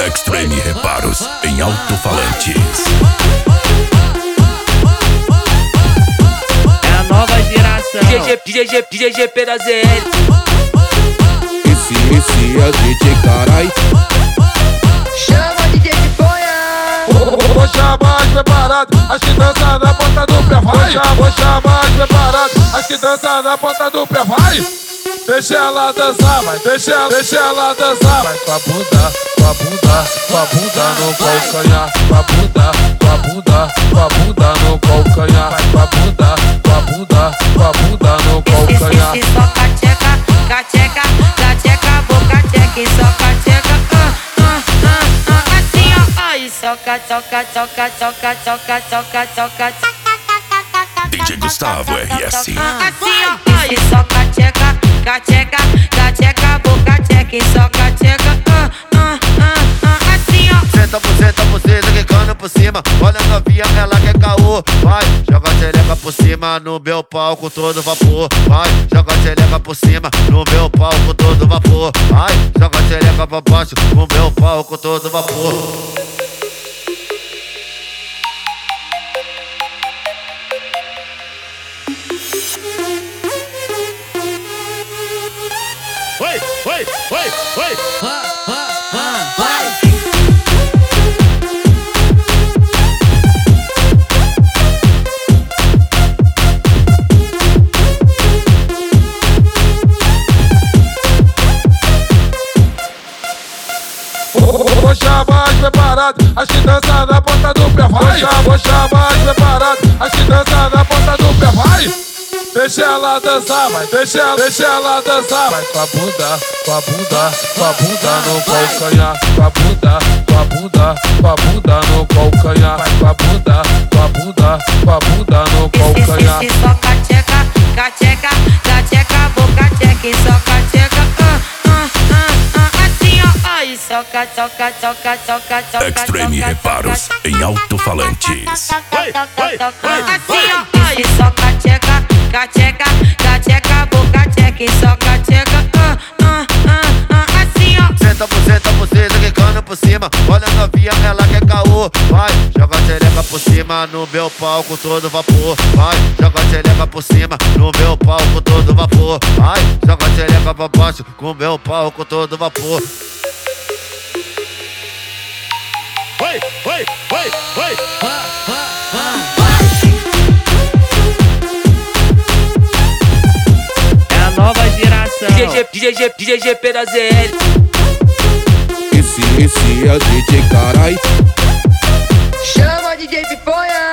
Extreme Reparos em alto-falantes. É a nova geração. DJ GP da ZL. Esse é o DJ carai. Chama DJ de ponha. Vou chamar as preparado, as que dançam na ponta do pé, vai. Vou chamar as preparado, as que dançam na ponta do pé, vai. Deixa ela dançar, vai, deixa ela dançar, vai. Com a bunda, com a bunda, com a bunda no calcanhar. Com a bunda, com a bunda, com a bunda no calcanhar. Vai com a bunda, com a bunda, com a bunda no calcanhar. Esse só cateca, cateca, cateca, boca checa, só cateca, assim ó, ai, soca, soca, soca, soca, soca, soca, soca, DJ Gustavo RS. assim ó, ai, só cateca, cateca, cateca, boca checa, só cateca, assim ó. Senta por cima, quicando por cima. Olha a novinha, ela quer caô. Vai, joga a xereca por cima no meu palco todo vapor. Vai, joga a xereca por cima no meu palco todo vapor. Vai, joga a xereca pra baixo no meu palco todo vapor. Oi, oi, oi, oi. Vai. Vou chamar as preparado, as que dançam na ponta do pé, vai. Vou chamar as preparado, as que dançam na ponta do pé, vai. Deixa ela dançar, vai, deixa ela dançar, vai. Com a bunda, com a bunda, com a bunda no calcanhar. Com a bunda, com a bunda, com a bunda no calcanhar. Vai com a bunda, com a bunda, com a bunda no calcanhar. Esse só cateca, cateca, cateca, boca checa, só cateca, assim ó, ai, soca, soca, soca, soca, soca, Extreme Reparos em alto-falantes. Oi, oi, oi, assim ó, ai, só cateca, cateca, cateca, boca checa, só cateca, assim ó. Senta por cima, quicando por cima. Olha a novinha, ela quer caô. Vai, joga a xereca por cima no meu palco todo vapor. Vai, joga a xereca por cima no meu palco todo vapor. Vai, joga a xereca pra baixo com o meu palco todo vapor. oi, oi, oi, oi. É a nova geração. DJ GP da ZL. Esse é o DJ carai. Chama DJ de ponha.